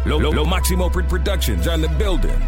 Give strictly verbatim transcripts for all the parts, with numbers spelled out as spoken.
Lo, Lo, Lo Máximo Productions on the building.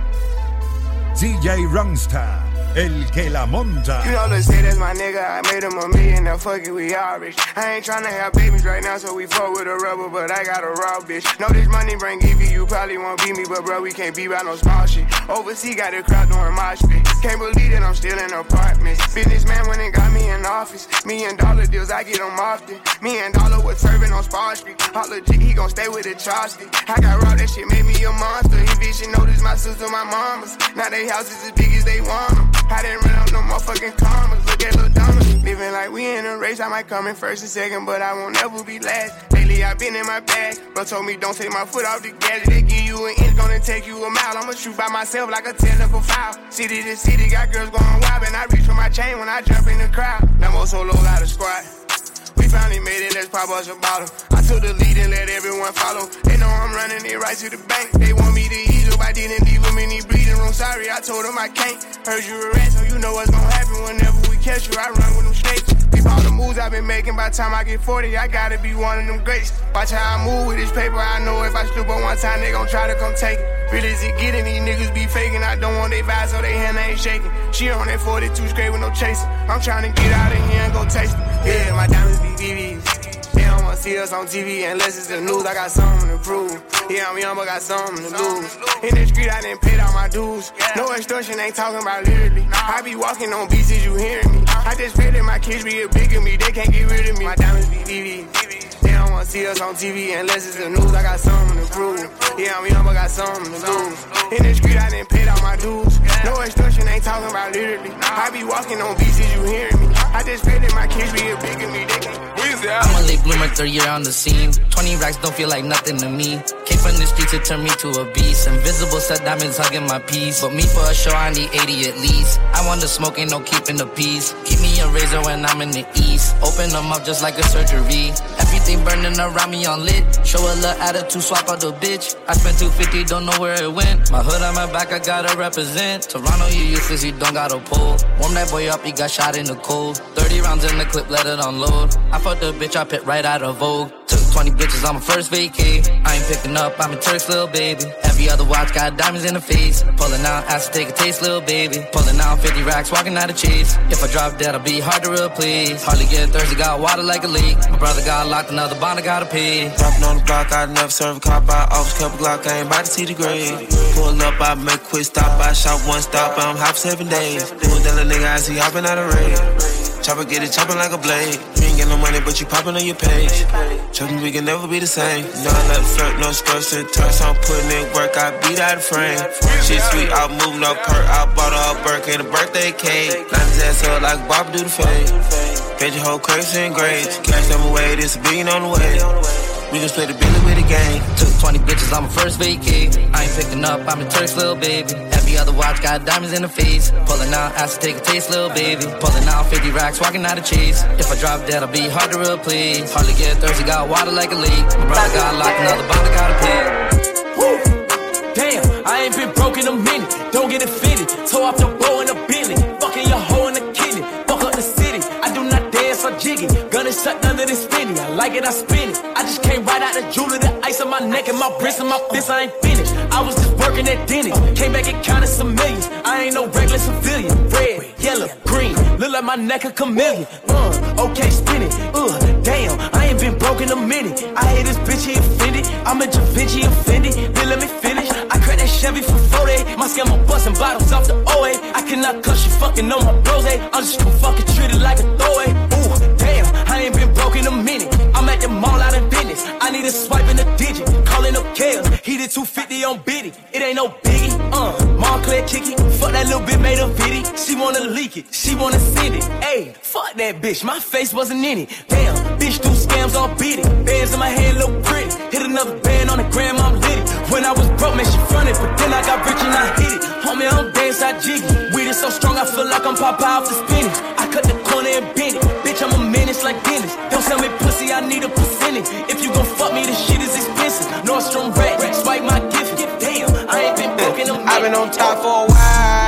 D J Rungstar, el que la monta. You know, let's say that's my nigga. I made him a million, now fuck it, we all rich. I ain't tryna have babies right now, so we fuck with a rubber, but I got a raw bitch. Know this money bring Evie, you probably won't beat me, but bro, we can't be by no small shit. Overseas got a crowd doing mosh pit. Can't believe that I'm still in apartments. Businessman went and got me in office. Million dollar deals, I get them often. Me and Dollar was serving on Spar Street. Hot legit, he gon' stay with the chopstick. I got raw, that shit made me a monster. He bitch, you notice my sister, my mamas. Now they houses as big as they want them. I didn't run up no motherfucking commas. Look at Lil Thomas. Living like we in a race. I might come in first and second, but I won't ever be last. Lately I been in my bag. Bro told me don't take my foot off the gas. They give you an inch, gonna take you a mile. I'ma shoot by myself like a technical foul. City to city, got girls going wild, and I reach for my chain when I jump in the crowd. Lambo solo got a squad. We finally made it, let's pop us a bottle. I took the lead and let everyone follow. They know I'm running it right to the bank. They want me to ease up, I didn't leave them in the bleeding room. Sorry, I told them I can't. Heard you a rat, so you know what's gonna happen whenever we catch you. I run with them snakes. Keep all the moves I've been making. By the time I get forty, I gotta be one of them greats. Watch how I move with this paper. I know if I stoop up one time, they gon' try to come take it. Real as it getting, these niggas be faking. I don't want they vibes, so they hand ain't shaking. She on that forty-two straight with no chasing. I'm trying to get out of here and go taste it. Yeah, my diamonds be V Vs. They don't wanna see us on T V unless it's the news. I got something to prove. Yeah, I'm young, but got something to lose. In the street, I didn't pay all my dues. No extortion, ain't talking about literally. I be walking on beats, is you hearing me? I just feel that my kids be a big of me. They can't get rid of me. My diamonds be V Vs. They don't wanna see us on T V unless it's the news. I got something to prove. Yeah, I'm young, but got something to lose. In the street, I didn't pay all my dues. No extortion, ain't talking about literally. I be walking on beats, is you hearing me? I just feel that my kids be a big of me. They can't. I'm a late bloomer, third year on the scene. twenty racks don't feel like nothing to me. Came from the streets, it turned me to a beast. Invisible set diamonds hugging my piece. But me for a show, I need eighty at least. I want the smoke, ain't no keeping the peace. Keep me a razor when I'm in the east. Open them up just like a surgery. Everything burning around me on lit. Show a little attitude, swap out the bitch. I spent two fifty, don't know where it went. My hood on my back, I gotta represent. Toronto, you useless, you don't got a pull. Warm that boy up, he got shot in the cold. thirty rounds in the clip, let it unload. I fucked the bitch, I pit right out of Vogue. Took twenty bitches on my first vacay. I ain't picking up, I'm a Turk's little baby. Every other watch got diamonds in the face. Pulling out, ask to take a taste, little baby. Pulling out fifty racks, walking out of chase. If I drop dead, I'll be hard to replace. Hardly get thirsty, got water like a leak. My brother got locked, another bond, I gotta pay. Dropping on the block, I never serve a cop. I always kept a Glock, I ain't about to see the grave. Pull up, I make a quick stop. I shot one stop, I'm hot for seven days. Doing that little nigga, I see hopping out of raid. Chopper get it chopping like a blade. You ain't get no money, but you popping on your page. Chopping, we can never be the same. No, I let flirt, no skirts and turns. I'm putting in work, I beat out of frame. Shit sweet, I moving up perk. I bought her a Birkin, a birthday cake. Line his ass up like Bob do the fade. Paid your whole crazy and grades. Cash them away, this a billion on the way. We gon' split the billion with the gang. Took twenty bitches on my first vacay. I ain't picking up, I'm a Turk's little baby. Every other watch got diamonds in the face. Pulling out, ask to take a taste, little baby. Pulling out fifty racks, walking out of chase. If I drop dead, I'll be hard to replace. Hardly get thirsty, got water like a leak. My brother got locked, another bond, I gotta pay. Woo! Damn, I ain't been broke in a minute. Don't get it fitted. Toe off the bow in a Billy. Fucking your hoe in the kidney. Fuck up the city. I do not dance or jiggy. Gun is shut under this spinny. I like it, I spin it. I just came right out the jewelry. The ice on my neck and my wrist and my fist. I ain't finished. I was just working at Denny's. Came back and counted some millions. I ain't no regular civilian. Red, yellow, green. Look like my neck a chameleon. Uh, okay, spin it. Uh, damn, I ain't been broke in a minute. I hate this bitch, he offended. I'm a Da Vinci offended. Then let me finish. I cracked that Chevy for forty. My scammer busting bottles off the O A. I cannot cuss you fucking on my bros, eh? I'm just gonna fucking treat it like a throwaway. Ooh, damn, I ain't been broke in a minute. I'm at the mall out of business. I need a swipe in a digit. Calling up Kales. He did two fifty on Biddy. It ain't no biggie. Uh, Montclair kick it. Fuck that little bit made a pity. She wanna leak it. She wanna send it. Ayy, fuck that bitch. My face wasn't in it. Damn, bitch do scams on Biddy. Bands in my hand look pretty. Hit another band on the gram, I'm lit it. When I was broke, man, she fronted. But then I got rich and I hit it. Homie, I'm dance, I jiggy. Weed is so strong, I feel like I'm Popeye off the spinach. I cut the corner and bend it. Bitch, I'm a menace like Dennis. Don't sell me pussy, I need a percentage. If you gon' fuck me, this shit is expensive. Nordstrom rat, swipe my gift. Damn, I ain't been broke in a minute. I've been on top for a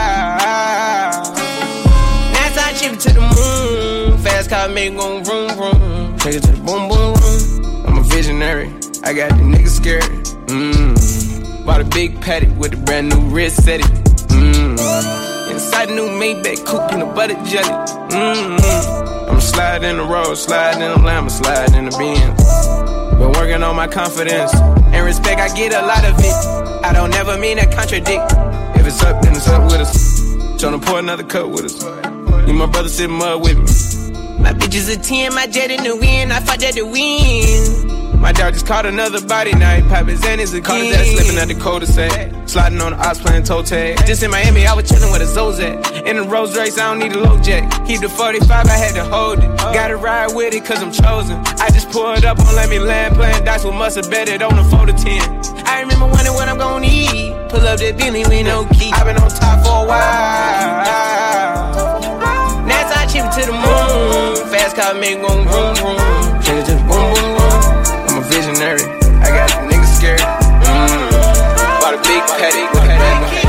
while. Now I chip it to the moon. Fast car make gon' vroom vroom. Take it to the boom boom room. I'm a visionary. I got the niggas scared. Mmm. Bought a big paddock with a brand new wrist set it. Mmm. Inside a new Maybach coupe in a butter jelly. Mmm. I'm sliding in the road, sliding in the Lambo, sliding in the Benz. Been working on my confidence and respect. I get a lot of it. I don't never mean to contradict. If it's up, then it's up with us. Tryna pour another cup with us. Me and my brother sit mud with me. My bitch is a ten, my jet in the wind. I fought that to win. My dog just caught another body, now he poppin' Xannies again. Caught his ass slipping at the cul-de-sac. Sliding on the ops playing toe tag. Just in Miami, I was chillin' with a Zozak. In the Rolls Royce, I don't need a low jack. Keep the forty-five, I had to hold it. Gotta ride with it, cause I'm chosen. I just pulled up on Let Me Land, playing dice with must've bet it on a four to ten. I remember wondering what I'm gon' eat. Pull up that Bentley with no key. I've been on top for a while. Now I chip to the moon. Fast car make gon' vroom vroom. Change it to boom boom boom. I'm a visionary, I got the niggas scared. Mmm. Bought a big paddock with a brand new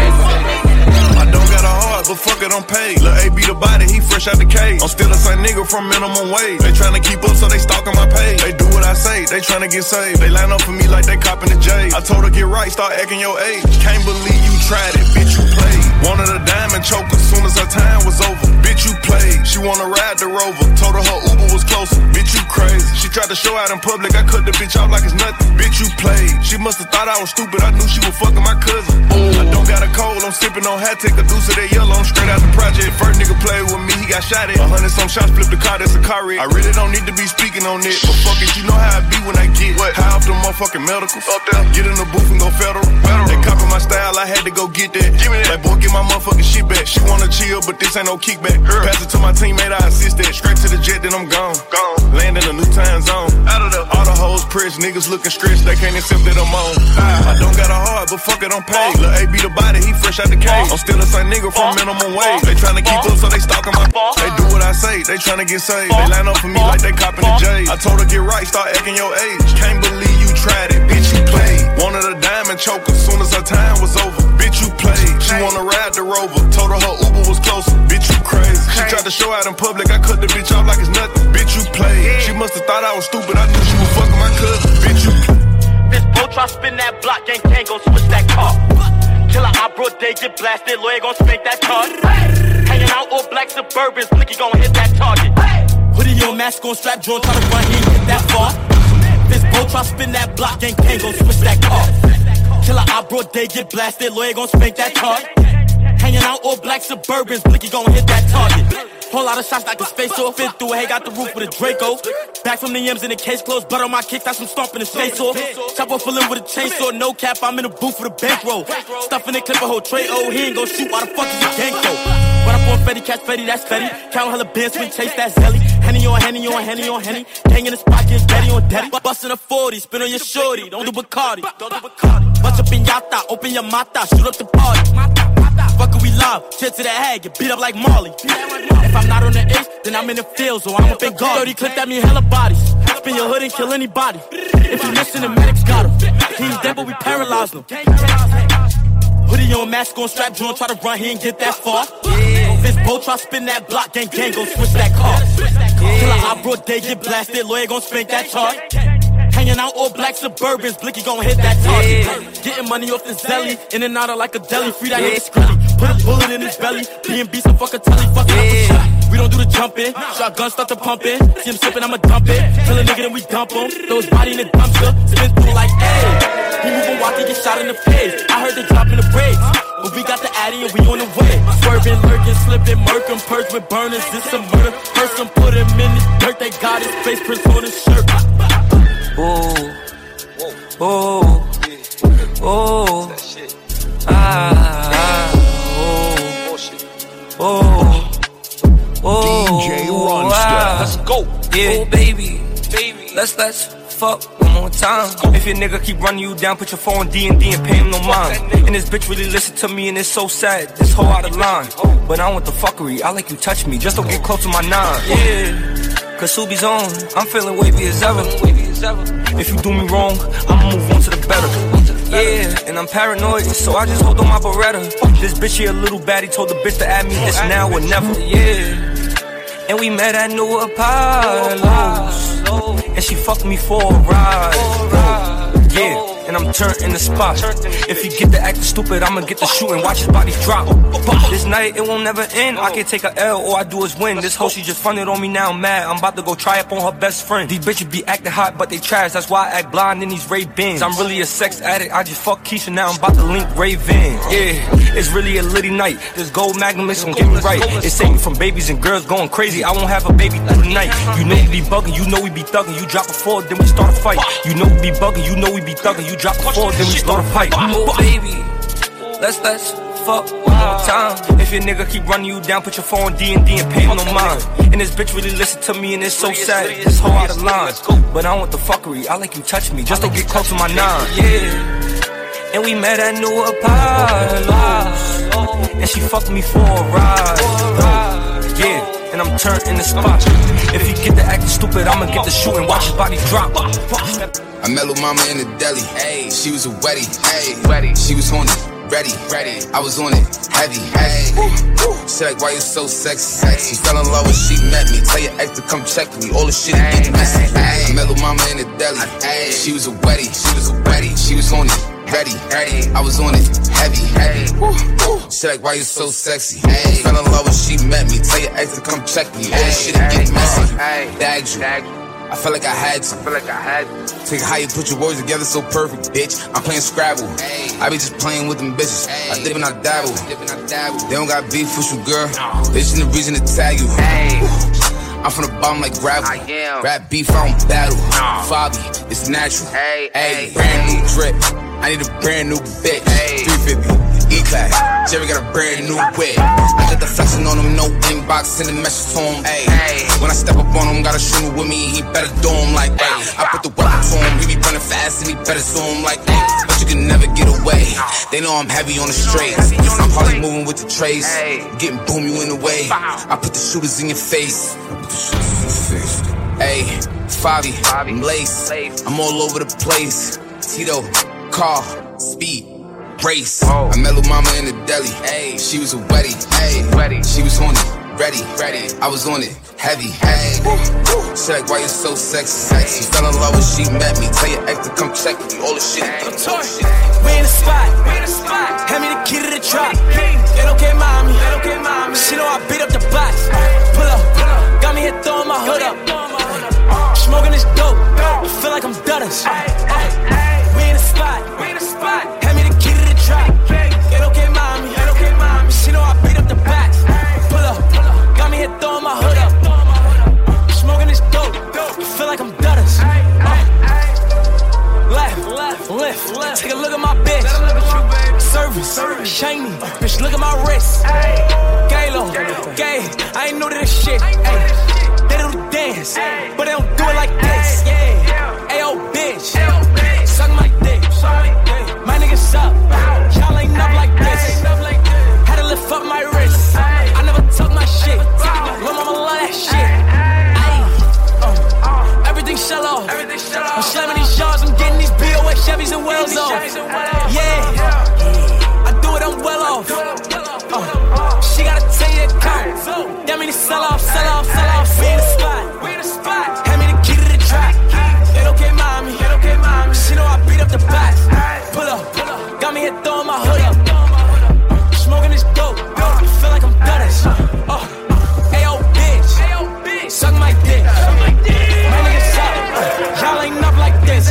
I don't got a heart, but fuck it, I'm paid. Lil' A be the body, he fresh out the cage. I'm still the same nigga from minimum wage. They tryna keep up, so they stalking my page. They do what I say, they tryna get saved. They line up for me like they copping the J. I told her get right, start acting your age. Can't believe you tried it, bitch, you played. Wanted a diamond choker, soon as her time was over. Bitch, you played. She wanna ride the Rover, told her her Uber was closer. Bitch, you crazy. She tried to show out in public, I cut the bitch off like it's nothing. Bitch, you played. She must've thought I was stupid, I knew she was fucking my cousin. I don't got a cold, I'm sipping on hat, take a deuce of that yellow, I'm straight out the project. First nigga played with me, he got shot at. A hundred some shots, flipped the car, that's a car wreck. I really don't need to be speaking on it, but fuck it, you know how I be when I get what? High off the motherfucking medicals. Up there, get in the booth and go federal. federal. They copy my style, I had to go get that. Give me that. Like, boy, get my motherfucking shit back. She wanna chill, but this ain't no kickback. Her. Pass it to my teammate, I assist that. Straight to the jet, then I'm gone. Gone. Land in a new time zone. Out of the all the hoes pressed, niggas looking stretched, they can't accept that I'm on. I don't got a heart, but fuck it, I'm paid. Lil' A be the body, he fresh out the cage. I'm still the same nigga from minimum wage. They tryna keep up, so they stalking my. They do what I say, they tryna get saved. They line up for me like they copping the J. I told her get right, start acting your age. Can't believe you tried it, bitch, you played. Wanted a diamond choker, soon as her time was over. Bitch, you played. She wanna ride the Rover, told her her Uber was closer. Bitch, you crazy. She tried to show out in public, I cut the bitch off like it's nothing. Bitch, you played. She must've thought I was stupid, I knew she was fucking my cousin. Bitch, you played. This boat try spin that block, gang can't go switch that car. Killer op, bro, they get blasted, lawyer gon' spank that card. Hanging out all black Suburbans, Blicky gon' hit that target. Hoodie on, mask on, strap joint, try to run, he ain't hit that far. This boat try spin that block, gang can't go switch that car. Killer op, bro, they get blasted, lawyer gon' spank that card. Hanging out all black Suburbans, Blicky gon' hit that target. Whole lot of shots like his face off, fit through it, hey, got the roof with a Draco. Back from the M's in the case closed, butt on my kicks, that's some stomping his face off. Chopper fullin' with a chainsaw, no cap, I'm in the booth with a bankroll. Stuffing the clip a whole tray, oh, he ain't gon' shoot, why the fuck is he ganko? Run up on Fetty, catch Fetty, that's Fetty. Count hella bands, swing, chase that Zelly. Henny on Henny on Henny on Henny. Gang in the spot, get Daddy on Daddy. Bustin' a forty, spin on your shorty, don't do Bacardi. Bust up in Yata, open your mata, shoot up the party. Fuck it, we live, shit to the head, get beat up like Marley. If I'm not on the ace, then I'm in the field, so I'm up in guard. thirty clip, that mean hella bodies. Spin your hood and kill anybody. If you listen, the medics got him. He ain't dead, but we paralyzed him. Hoodie on, mask on, strap joint, try to run, he ain't get that far. This boat try spin that block, gang gang gon' switch that car. Killer op, bro, they get blasted, lawyer gon' spank that chart. Hanging out all black Suburbans, Blicky gon' hit that target. Yeah. Getting money off the Zelly, in and out of like a deli, free that yeah. nigga Skrilly. Put a bullet in his belly, B and B some fuck a telly, fucking yeah. up a shot. We don't do the jumping, shotgun start to pumping. See him slipping, I'ma dump it. Kill a nigga, then we dump him. Throw his body in the dumpster, spin through like, ayy. He moving, walking, get shot in the face. I heard they dropping the brakes, but we got the Addy and we on the way. Swerving, lurking, slipping, murking, purge with burners, this a murder. Person put him in the dirt, they got his face prints on his shirt. Oh, oh, oh, ah, oh, oh, oh, D J Ronsta. Let's go, yeah, oh, baby, baby, let's let's fuck one more time. If your nigga keep running you down, put your phone D and D and pay him no mind. And this bitch really listen to me and it's so sad. This whole out of line, but I want the fuckery. I like you touch me, just don't get close to my nine. Yeah. Cause Subi's on, I'm feeling wavy as ever. If you do me wrong, I'ma move on to the better. Yeah, and I'm paranoid, so I just hold on my Beretta. This bitch here a little baddie, told the bitch to add me, this now or never. Yeah, and we met at New Apollo's, and she fucked me for a ride. Yeah. and I'm turned in the spot. If he get the acting stupid, I'ma get the shooting, watch his body drop. This night, it won't never end. I can't take a L, all I do is win. This hoe, she just fronted on me, now I'm mad. I'm about to go try up on her best friend. These bitches be acting hot, but they trash. That's why I act blind in these Ray-Bans. I'm really a sex addict, I just fuck Keisha, now I'm about to link Ray-Van. Yeah, it's really a litty night. This gold magnum is gon' get me right. It saved me from babies and girls going crazy. I won't have a baby through the night. You know we be bugging, you know we be thugging. You drop a four, then we start a fight. You know we be bugging, you know we be thugging. You drop a four, then we start a fight. Oh baby, let's let's fuck one more time. If your nigga keep running you down, put your phone D and D and pay him no mind. And this bitch really listen to me and it's so sad. This whole out of line, but I don't want the fuckery. I like you touch me, just don't get close to my nine. Yeah, and we met at New Apollo's, and she fucked me for a ride. Yeah. And I'm turned in the spot. If he get the acting stupid, I'ma get the shooting, watch his body drop. I met Lil' Mama in the deli. Hey, she was a wetty. Hey, wetty. She was on it, ready, ready. I was on it, heavy. Hey, she like, why you so sexy? She fell in love when she met me. Tell your ex to come check me. All the shit get messy. I met Lil' Mama in the deli. Hey, she was a wetty. She was a wetty. She was on it. Ready, ready, I was on it, heavy, heavy. She like, why you so sexy? Ay. Fell in love when she met me. Tell your ex to come check me. All this shit get messy. Bagged you. I felt like I had to. I feel like I had to. Take how you put your words together so perfect, bitch. I'm playing Scrabble. I be just playing with them bitches. I dip and I dabble. They don't got beef with you, girl. They just need a reason to tag you. I'm from the bottom like gravel. Rap beef, I don't battle. Fabi, it's natural. Hey, brand new drip. I need a brand new bitch. three fifty, E-Class. Jerry got a brand new whip. I got the flexing on him, no inbox, sending messages to him. Ay. When I step up on him, got a shooter with me, he better do him like ay. I put the weapon to him, he be running fast and he better zoom like ay. But you can never get away. They know I'm heavy on the straights. I'm probably moving with the trace. Getting boom you in the way. I put the shooters in your face. I put the shooters in your face. Ay, Fabi, I'm lace. I'm all over the place. Tito. Car, speed, race. I met Lil' Mama in the deli. Ay, she was a wetty. Ay, ready. She was on it, ready, ready. I was on it, heavy. Ay, she like, why you so sexy? She fell in love when she met me. Tell your ex to come check me. All the shit. We in the spot. We in the spot. Hand me the key to the drop. It okay, mommy. It okay, mommy. She know I beat up the box. Pull up, got me here throwing my hood up. Smoking this dope. I feel like I'm Dutters. We in the spot, we in the spot. Hand me the key to the trap. It okay, mommy, it okay, mommy. She know I beat up the box. Pull up, got me here throwing my hood up. Smoking this dope, I feel like I'm Dutters. Left, left, left, left. Take a look at my bitch. Service, shiny. Bitch, look at my wrist. Galo, gay. I ain't new to this shit. They do the dance, but they don't do it like this. Ayo, bitch. Suck my dick, my niggas up. Y'all ain't up like this. Had to lift up my wrist. I never took my shit. Lil' mama love that shit. Ay, uh, everything shell off. I'm slamming these yards. I'm getting these B O X Chevys and Wells off. Yeah, I do it. I'm well off. Uh, she got a ten-year account. That mean to sell off, sell off, sell off. We in the spot. We in the spot. Hand me the key to the track. It okay, mommy. It okay, mommy. She know I beat up the box. Pull up, got me here throwing my hood up. Smoking this dope, I feel like I'm Dutters. Uh, Ayo, bitch, suck my dick. My niggas up, y'all ain't up like this.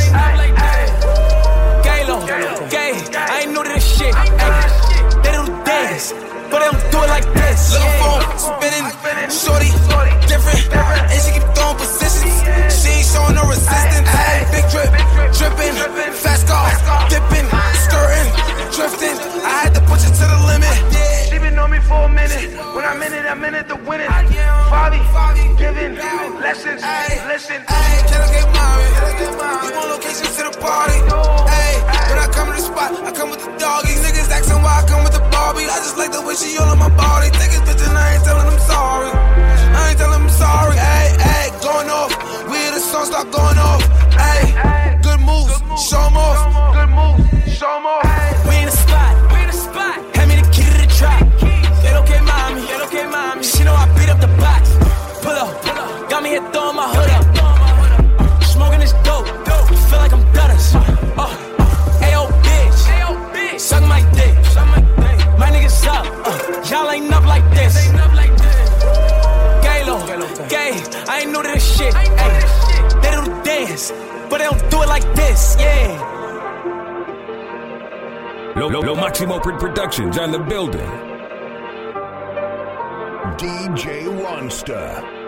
Galo, gay, I ain't new to this shit. Ay, they do the dance, but they don't do it like this. Little phone, spinning, shorty, different, and she keep throwing positions. She ain't showing no resistance. Big drip, dripping, fast car, dipping, skirting, drifting. I had to push it to the limit. She been on me for a minute. When I'm in it, I'm in it to win it. Fabi, giving lessons, listen. Can I get married? You want locations to the party? Ay, when I come to the spot, I come with the doggies. Niggas asking why I come with the Barbie. I just like the way she all on my body. Take his bitch and I ain't telling them sorry. I ain't telling them sorry. Ay, ay, going off. We hear the song start going off. Ay, good moves, show 'em off. Good moves, show 'em off. We in the spot, we in the spot. Hand me the key to the trap. It okay, mommy, it okay, mommy. She know I beat up the box. Pull up, got me here throwing my hood up. Smoking this dope, I feel like I'm Dutters. Uh, new to this shit. Ay, they do the dance, but they don't do it like this, yeah. Lo, Lo, Lo Maximo Productions on the building. D J Ronsta.